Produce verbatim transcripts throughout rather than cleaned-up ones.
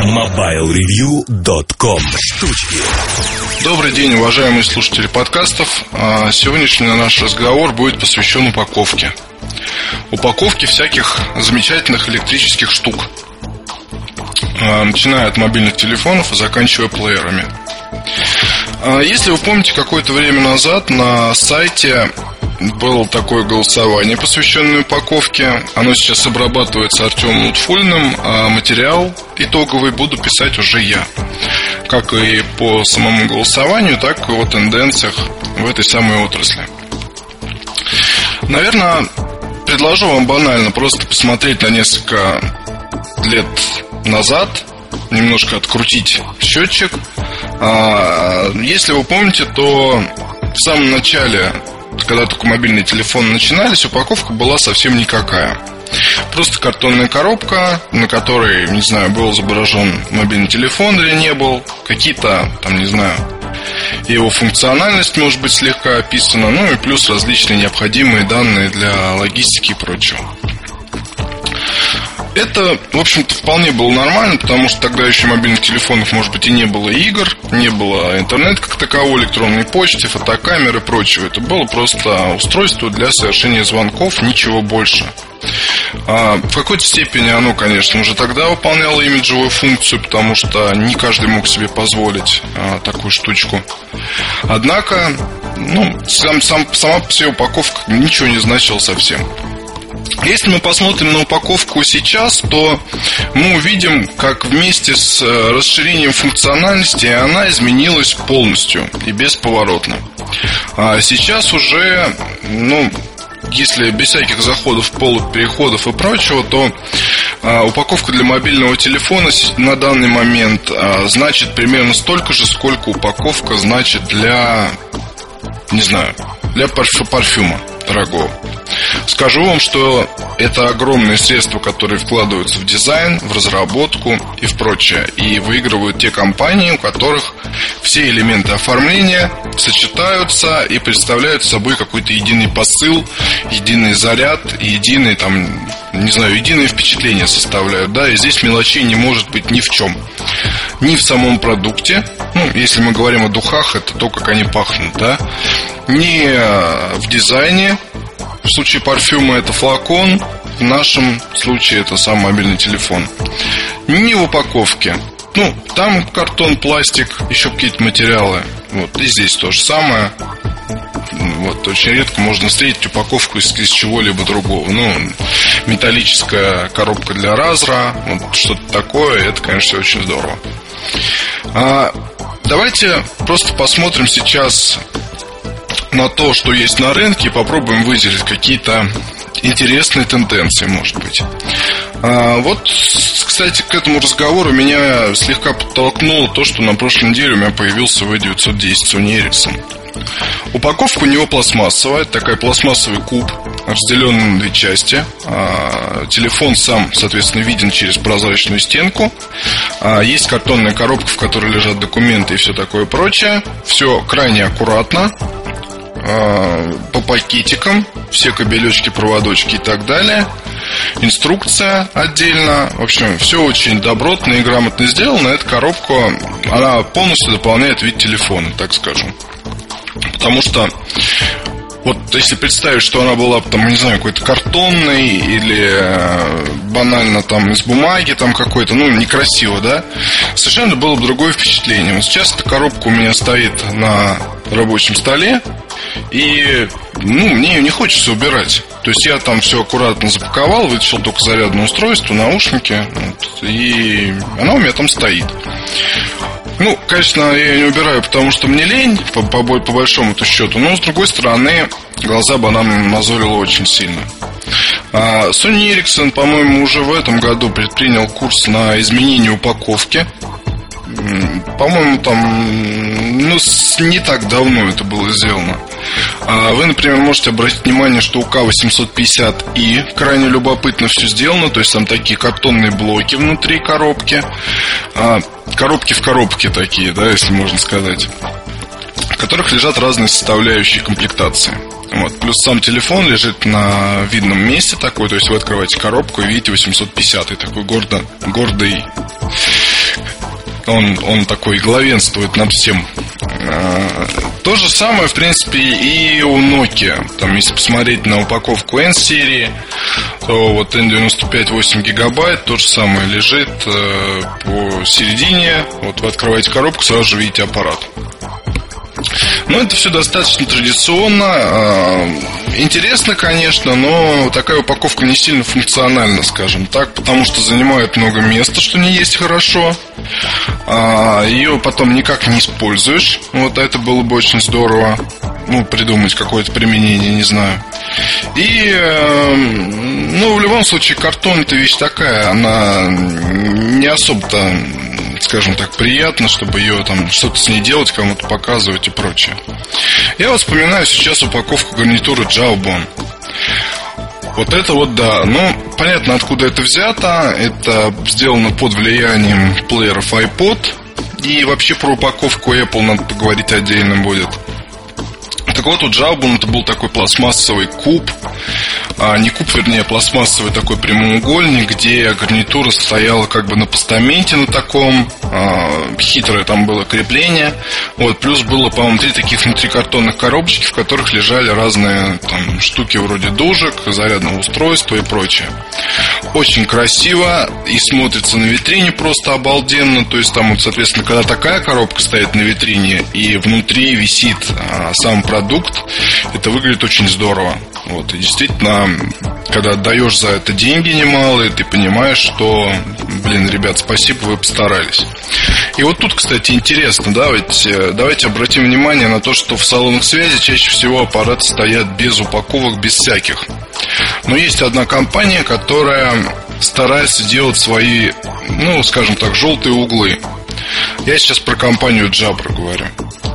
мобайл ревью точка ком. Штучки. Добрый день, уважаемые слушатели подкастов. Сегодняшний наш разговор будет посвящен упаковке. Упаковке всяких замечательных электрических штук, начиная от мобильных телефонов и заканчивая плеерами. Если вы помните, какое-то время назад на сайте было такое голосование, посвященное упаковке. Оно сейчас обрабатывается Артемом Лутфуллиным, а материал итоговый буду писать уже я. Как и по самому голосованию, так и о тенденциях в этой самой отрасли. Наверное, предложу вам банально просто посмотреть на несколько лет назад, немножко открутить счетчик. Если вы помните, то в самом начале, когда только мобильные телефоны начинались, упаковка была совсем никакая. Просто картонная коробка, на которой, не знаю, был изображен мобильный телефон или не был, какие-то, там, не знаю, его функциональность может быть слегка описана, ну и плюс различные необходимые данные для логистики и прочего. Это, в общем-то, вполне было нормально, потому что тогда еще мобильных телефонов, может быть, и не было игр, не было интернета как такового, электронной почты, фотокамеры и прочего. Это было просто устройство для совершения звонков, ничего больше. А в какой-то степени оно, конечно, уже тогда выполняло имиджевую функцию, потому что не каждый мог себе позволить а, такую штучку. Однако, ну, сам, сам, сама по себе упаковка ничего не значила совсем. Если мы посмотрим на упаковку сейчас, то мы увидим, как вместе с расширением функциональности она изменилась полностью и бесповоротно. А сейчас уже, ну, если без всяких заходов, полок, переходов и прочего, то а, упаковка для мобильного телефона на данный момент а, значит примерно столько же, сколько упаковка значит для, не знаю, для парфю, парфюма дорогого. Скажу вам, что это огромные средства, которые вкладываются в дизайн, в разработку и в прочее. И выигрывают те компании, у которых все элементы оформления сочетаются и представляют собой какой-то единый посыл, единый заряд, единый, там, не знаю, единое впечатление составляют. Да, и здесь мелочей не может быть ни в чем. Ни в самом продукте, ну, если мы говорим о духах, это то, как они пахнут, да, ни в дизайне. В случае парфюма это флакон, в нашем случае это сам мобильный телефон. Не в упаковке. Ну, там картон, пластик, еще какие-то материалы. Вот, и здесь то же самое. Вот, очень редко можно встретить упаковку из, из чего-либо другого. Ну, металлическая коробка для разра, вот что-то такое, это, конечно, очень здорово. А, давайте просто посмотрим сейчас на то, что есть на рынке, и попробуем выделить какие-то интересные тенденции, может быть. А, вот, кстати, к этому разговору меня слегка подтолкнуло то, что на прошлой неделе у меня появился ви девятьсот десять Sony Ericsson. Упаковка у него пластмассовая, это такой пластмассовый куб, разделенный на две части. а, Телефон сам, соответственно, виден через прозрачную стенку. а, Есть картонная коробка, в которой лежат документы и все такое прочее. Все крайне аккуратно, по пакетикам, все кабелечки, проводочки и так далее. Инструкция отдельно. В общем, все очень добротно и грамотно сделано. Эта коробка, она полностью дополняет вид телефона, так скажем. Потому что вот если представить, что она была там, не знаю, какой-то картонной или банально там из бумаги там какой-то, ну, некрасиво, да, совершенно было бы другое впечатление. Вот сейчас эта коробка у меня стоит на рабочем столе, и, ну, мне ее не хочется убирать. То есть я там все аккуратно запаковал, вытащил только зарядное устройство, наушники, вот, и она у меня там стоит. Ну, конечно, я ее не убираю, потому что мне лень, по, по, по большому-то счету. Но, с другой стороны, глаза бы она мне мозолила очень сильно. а, Sony Ericsson, по-моему, уже в этом году предпринял курс на изменение упаковки. По-моему, там, ну, не так давно это было сделано. а Вы, например, можете обратить внимание, что у К восемьсот пятьдесят и крайне любопытно все сделано. То есть там такие картонные блоки внутри коробки, а, коробки в коробке такие, да, если можно сказать, в которых лежат разные составляющие комплектации. Вот. Плюс сам телефон лежит на видном месте такой. То есть вы открываете коробку и видите восемьсот пятьдесят, такой гордо, гордый Он, он такой главенствует над всем. То же самое, в принципе, и у Nokia. Там, если посмотреть на упаковку N-серии, то вот эн девяносто пять восемь гигабайт, то же самое лежит по середине. Вот вы открываете коробку, сразу же видите аппарат. Ну, это все достаточно традиционно. Интересно, конечно, но такая упаковка не сильно функциональна, скажем так, потому что занимает много места, что не есть хорошо. Ее потом никак не используешь. Вот это было бы очень здорово. Ну, придумать какое-то применение, не знаю. И, ну, в любом случае, картон — это вещь такая. Она не особо-то, скажем так, приятно, чтобы ее там что-то с ней делать, кому-то показывать и прочее. Я вот вспоминаю сейчас упаковку гарнитуры Jawbone. Вот это вот да. Ну, понятно, откуда это взято. Это сделано под влиянием плееров iPod. И вообще про упаковку Apple надо поговорить отдельно будет. Так вот, у Jawbone это был такой пластмассовый куб. А, не куб, вернее, а пластмассовый такой прямоугольник, где гарнитура стояла как бы на постаменте на таком. А, хитрое там было крепление. Вот, плюс было, по-моему, три таких внутрикартонных коробочки, в которых лежали разные там штуки вроде дужек, зарядного устройства и прочее. Очень красиво и смотрится на витрине просто обалденно. То есть там вот, соответственно, когда такая коробка стоит на витрине и внутри висит а, сам продукт, это выглядит очень здорово. Вот, и действительно, когда отдаешь за это деньги немалые, ты понимаешь, что, блин, ребят, спасибо, вы постарались. И вот тут, кстати, интересно, да, ведь давайте обратим внимание на то, что в салонах связи чаще всего аппараты стоят без упаковок, без всяких. Но есть одна компания, которая старается делать свои, ну, скажем так, желтые углы. Я сейчас про компанию Jabra говорю.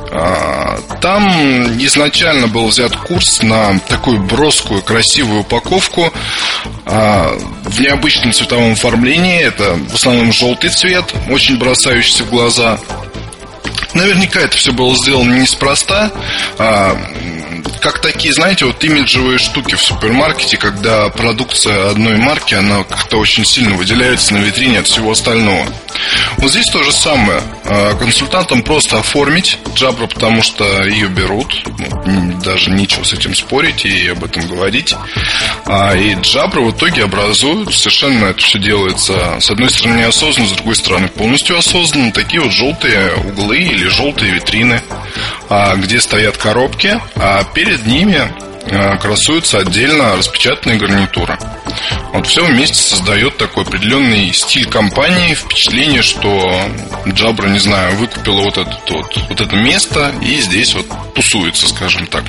Там изначально был взят курс на такую броскую, красивую упаковку в необычном цветовом оформлении. Это в основном желтый цвет, очень бросающийся в глаза. Наверняка это все было сделано неспроста. Как такие, знаете, вот имиджевые штуки в супермаркете, когда продукция одной марки, она как-то очень сильно выделяется на витрине от всего остального. Вот здесь то же самое. Консультантам просто оформить Jabra, потому что ее берут. Даже нечего с этим спорить и об этом говорить. И Jabra в итоге образуют, совершенно это все делается, с одной стороны неосознанно, с другой стороны полностью осознанно, такие вот желтые углы или желтые витрины, где стоят коробки, а перед ними красуются отдельно распечатанные гарнитуры. Вот все вместе создает такой определенный стиль компании, впечатление, что Jabra, не знаю, выкупила вот это, вот, вот это место и здесь вот тусуется, скажем так.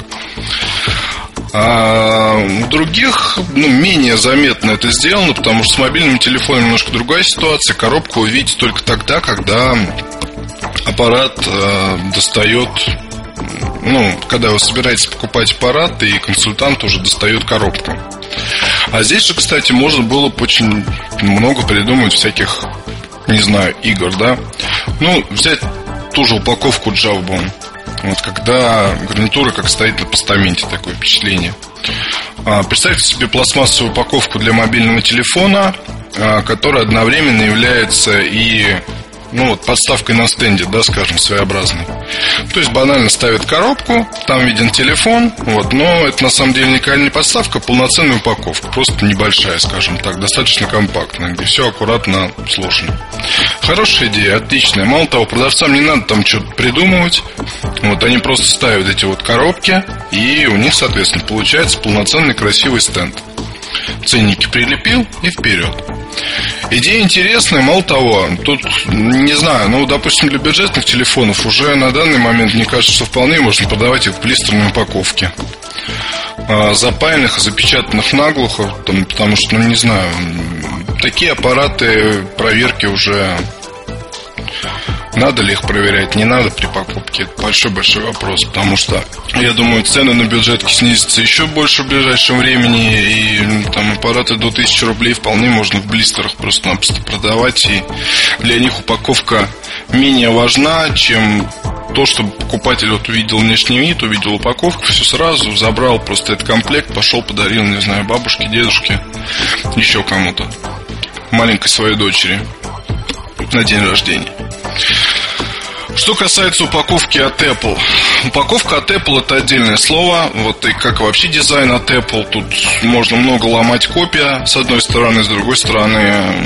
А у других, ну, менее заметно это сделано, потому что с мобильным телефоном немножко другая ситуация. Коробку вы видите только тогда, когда аппарат э, достает, ну, когда вы собираетесь покупать аппарат, и консультант уже достает коробку. А здесь же, кстати, можно было бы очень много придумать всяких, не знаю, игр, да. Ну, взять ту же упаковку Jawbone. Вот когда гарнитура как стоит на постаменте, такое впечатление. Представьте себе пластмассовую упаковку для мобильного телефона, которая одновременно является и, ну, вот, подставкой на стенде, да, скажем, своеобразной. То есть банально ставят коробку, там виден телефон, вот, но это на самом деле не подставка, а полноценная упаковка, просто небольшая, скажем так, достаточно компактная, где все аккуратно сложено. Хорошая идея, отличная. Мало того, продавцам не надо там что-то придумывать. Вот они просто ставят эти вот коробки, и у них, соответственно, получается полноценный красивый стенд. Ценники прилепил и вперед. Идея интересная, мало того, тут, не знаю, ну, допустим, для бюджетных телефонов уже на данный момент, мне кажется, что вполне можно продавать их в блистерной упаковке, запаянных и запечатанных наглухо, там, потому что, ну, не знаю, такие аппараты проверки уже... Надо ли их проверять, не надо при покупке? Это большой-большой вопрос, потому что, я думаю, цены на бюджетки снизятся еще больше в ближайшем времени, и там аппараты до тысячи рублей вполне можно в блистерах просто-напросто продавать, и для них упаковка менее важна, чем то, чтобы покупатель вот увидел внешний вид, увидел упаковку, все сразу, забрал просто этот комплект, пошел, подарил, не знаю, бабушке, дедушке, еще кому-то, маленькой своей дочери на день рождения. Что касается упаковки от Apple. Упаковка от Apple — это отдельное слово. Вот и как вообще дизайн от Apple. Тут можно много ломать копия, с одной стороны, с другой стороны,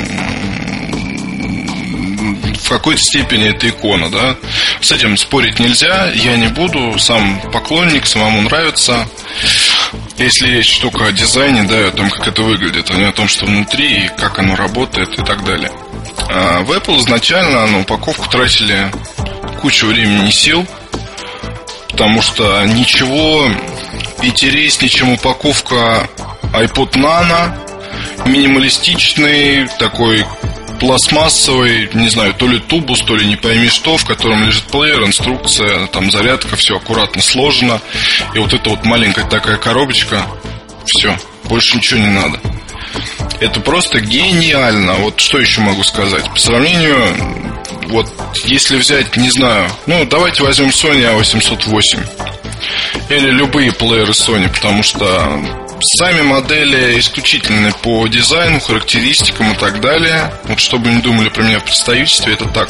в какой-то степени это икона, да. С этим спорить нельзя, я не буду. Сам поклонник, самому нравится. Если речь только о дизайне, да, о том, как это выглядит, а не о том, что внутри, и как оно работает и так далее. А в Apple изначально на упаковку тратили кучу времени и сил, потому что ничего интереснее, чем упаковка iPod Nano, минималистичный, такой пластмассовый, не знаю, то ли тубус, то ли не пойми что, в котором лежит плеер, инструкция, там зарядка, все аккуратно сложено. И вот эта вот маленькая такая коробочка, все, больше ничего не надо. Это просто гениально. Вот что еще могу сказать? По сравнению, вот если взять, не знаю, ну давайте возьмем Sony а восемьсот восемь или любые плееры Sony, потому что сами модели исключительны по дизайну, характеристикам и так далее. Вот чтобы не думали про меня в представительстве, это так.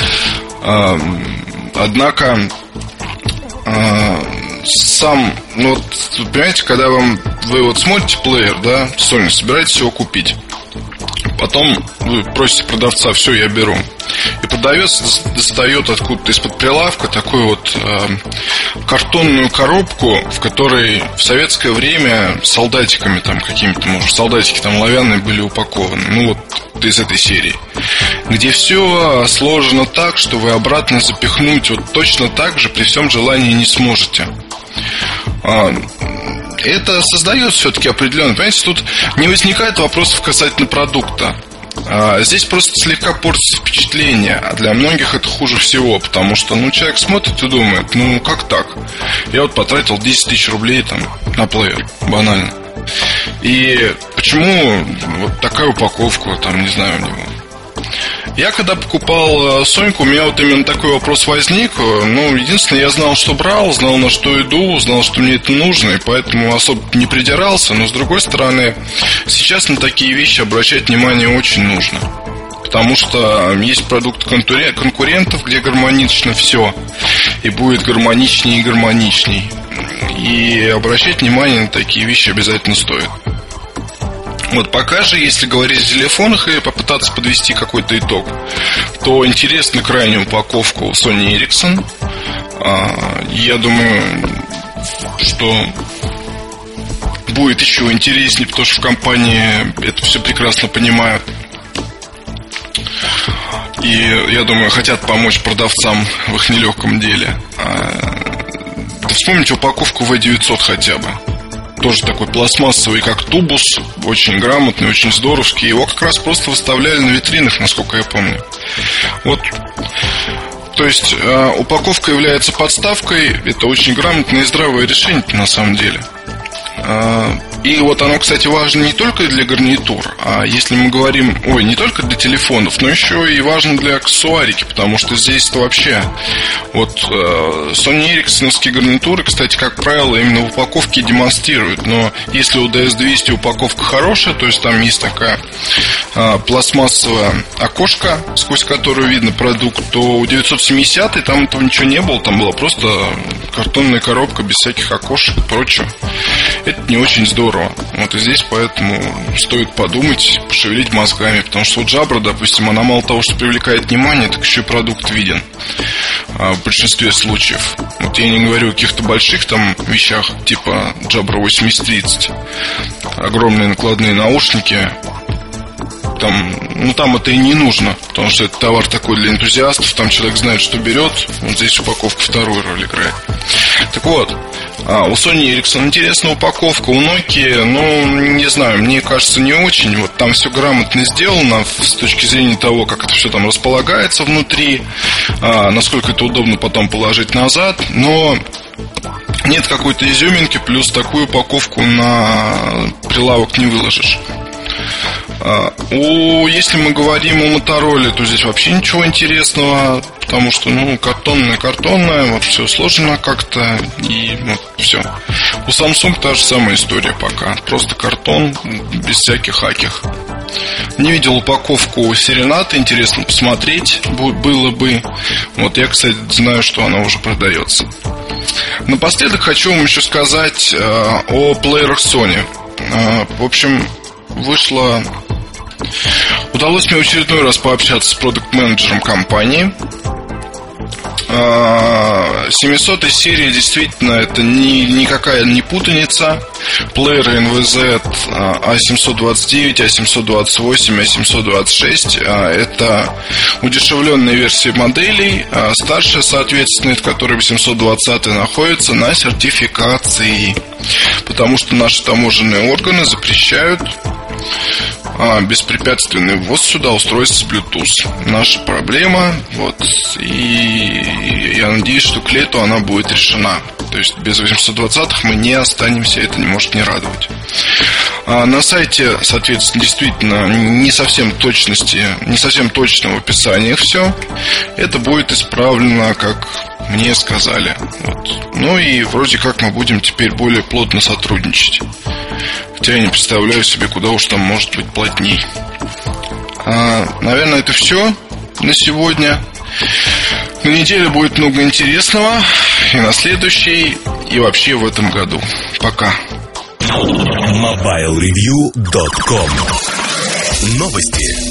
Однако сам, ну вот, понимаете, когда вам, вы вот смотрите плеер, да, Sony, собираетесь его купить. Потом вы просите продавца: все, я беру. И продавец достает откуда-то из-под прилавка такую вот э, картонную коробку, в которой в советское время солдатиками там какими-то, может, солдатики там оловянные были упакованы. Ну вот из этой серии, где все сложено так, что вы обратно запихнуть вот точно так же при всем желании не сможете. Это создает все-таки определенно, понимаете, тут не возникает вопросов касательно продукта. А здесь просто слегка портится впечатление, а для многих это хуже всего, потому что, ну, человек смотрит и думает: ну, как так? Я вот потратил десять тысяч рублей там на плеер, банально. И почему вот такая упаковка, там, не знаю, у него? Я когда покупал Соньку, у меня вот именно такой вопрос возник. Ну, единственное, я знал, что брал, знал, на что иду, знал, что мне это нужно, и поэтому особо не придирался. Но, с другой стороны, сейчас на такие вещи обращать внимание очень нужно. Потому что есть продукты конкурентов, где гармонично все, и будет гармоничнее и гармоничней. И обращать внимание на такие вещи обязательно стоит. Вот пока же, если говорить о телефонах и попытаться подвести какой-то итог, то интересна крайне упаковка у Sony Ericsson. Я думаю, что будет еще интереснее, потому что в компании это все прекрасно понимают. И, я думаю, хотят помочь продавцам в их нелегком деле. Да вспомните упаковку ви девятьсот хотя бы. Тоже такой пластмассовый, как тубус. Очень грамотный, очень здоровский. Его как раз просто выставляли на витринах, насколько я помню. Вот. То есть э, упаковка является подставкой. Это очень грамотное и здравое решение на самом деле. э, И вот оно, кстати, важно не только для гарнитур, а если мы говорим, ой, не только для телефонов, но еще и важно для аксессуарики, потому что здесь-то вообще вот э, Sony Ericsson-овские гарнитуры, кстати, как правило, именно в упаковке демонстрируют. Но если у ди эс двести упаковка хорошая, то есть там есть такая э, пластмассовое окошко, сквозь которое видно продукт, то у девятьсот семидесят там этого ничего не было, там была просто картонная коробка без всяких окошек и прочего. Это не очень здорово. Вот и здесь поэтому стоит подумать, пошевелить мозгами. Потому что у Jabra, допустим, она мало того, что привлекает внимание, так еще и продукт виден в большинстве случаев. Вот я не говорю о каких-то больших там вещах, типа Jabra восемьдесят тридцать. Огромные накладные наушники. Там, ну там это и не нужно, потому что это товар такой для энтузиастов. Там человек знает, что берет. Вот здесь упаковка вторую роль играет. Так вот, а, у Sony Ericsson интересная упаковка. У Nokia, ну, не знаю, мне кажется, не очень. Вот там все грамотно сделано с точки зрения того, как это все там располагается внутри, а, насколько это удобно потом положить назад. Но нет какой-то изюминки, плюс такую упаковку на прилавок не выложишь. У, если мы говорим о Motorola, то здесь вообще ничего интересного, потому что, ну, картонное, картонное, вот все сложено как-то, и вот все. У Samsung та же самая история пока, просто картон, без всяких хаких. Не видел упаковку Serenade, интересно посмотреть было бы. Вот я, кстати, знаю, что она уже продается. Напоследок хочу вам еще сказать э, о плеерах Sony. э, В общем, вышло... Удалось мне в очередной раз пообщаться с продакт-менеджером компании. семисотой серии действительно это ни, никакая не путаница. Плееры эн ви зет а семьсот двадцать девять, а семьсот двадцать восемь, а семьсот двадцать шесть это удешевленные версии моделей. Старшая, соответственно, в которой восемьсот двадцать находится на сертификации, потому что наши таможенные органы запрещают А, беспрепятственный ввоз сюда устройств с Bluetooth. Наша проблема. Вот. И я надеюсь, что к лету она будет решена. То есть без восемьсот двадцатых мы не останемся. Это не может не радовать. а На сайте, соответственно, действительно не совсем точности, не совсем точно в описании все. Это будет исправлено, как мне сказали. Вот. Ну и вроде как мы будем теперь более плотно сотрудничать. Хотя я не представляю себе, куда уж там может быть плотней. а, Наверное, это все на сегодня. На неделе будет много интересного. И на следующей, и вообще в этом году. Пока. мобайл ревью точка ком. Новости.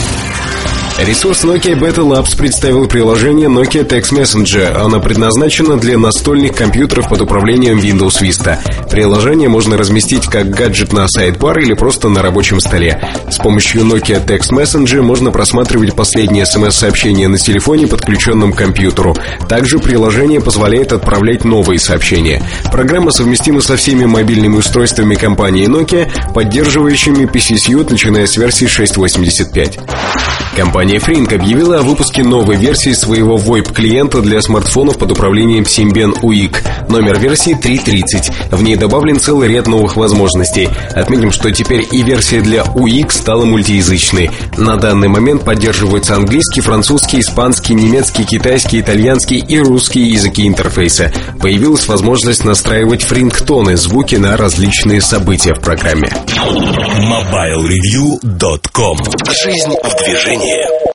Ресурс Nokia Beta Labs представил приложение Nokia Text Messenger. Оно предназначено для настольных компьютеров под управлением Windows Vista. Приложение можно разместить как гаджет на сайдбар или просто на рабочем столе. С помощью Nokia Text Messenger можно просматривать последние смс-сообщения на телефоне, подключенном к компьютеру. Также приложение позволяет отправлять новые сообщения. Программа совместима со всеми мобильными устройствами компании Nokia, поддерживающими пи си Suite, начиная с версии шесть восемьдесят пять. Компания Frink объявила о выпуске новой версии своего войп-клиента для смартфонов под управлением Symbian ю ай си. Номер версии три тридцать. В ней добавлен целый ряд новых возможностей. Отметим, что теперь и версия для ю ай си стала мультиязычной. На данный момент поддерживаются английский, французский, испанский, немецкий, китайский, итальянский и русский языки интерфейса. Появилась возможность настраивать фрингтоны, звуки на различные события в программе. мобайл ревью точка ком. Жизнь в движении.